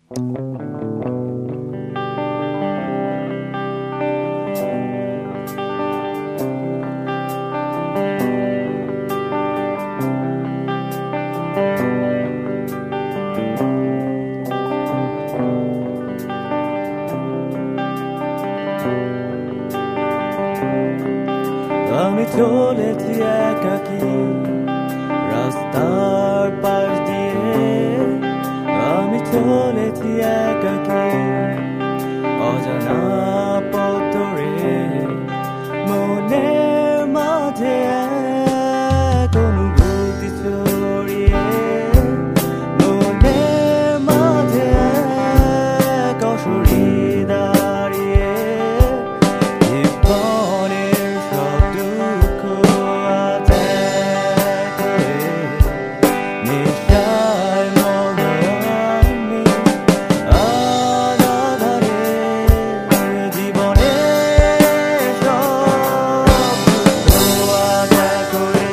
আমি চলেছি একাকী রাস্তার পাশ দিয়ে, আমি চলেছি একাকী অজানা পথ ধরে, মনের মাঝে এক অনুভূতি ছড়িয়ে, মনের মাঝে এক অশরী দাঁড়িয়ে, জীবনের সব দুঃখ আজ এক হয়ে নেশায় মগ্ন আমি আজ আঁধারে, জীবনের সব দুঃখ আজ এক হয়ে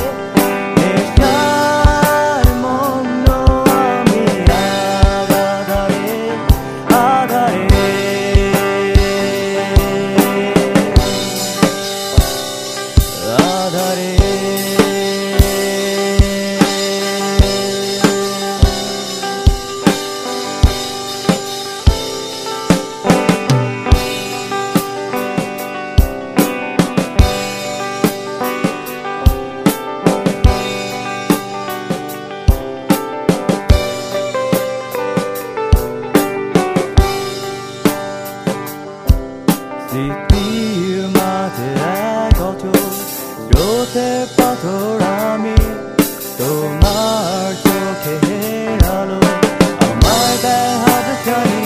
নেশায় মগ্ন আমি আজ আঁধারে, আঁধারে। স্মৃতির মাঝে এক অচল স্রোতের পাথর আমি, তোমার চোখের আলো আমার দেখা জানি,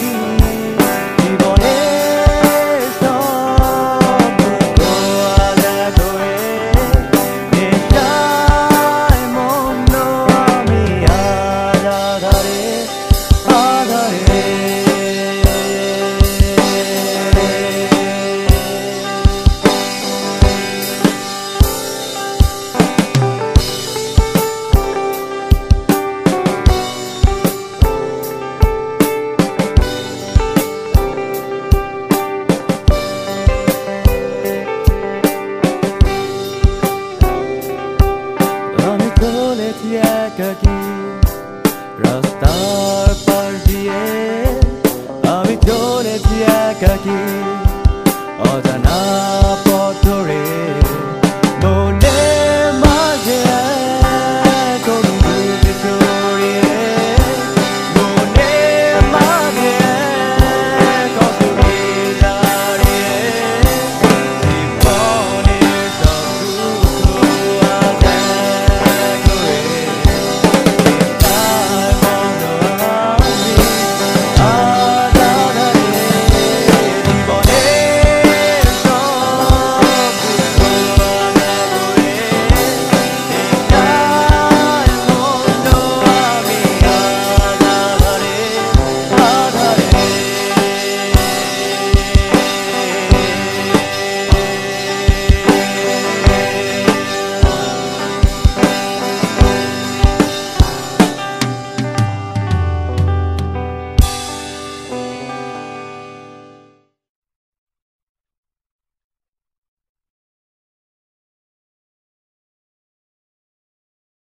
জীবনের সব দুঃখ আজ এক হয়ে নেশায় মগ্ন আমি আজ আঁধারে, আঁধারে। আমি চলেছি একাকী রাস্তার পাশ দিয়ে, আমি চলেছি একাকী।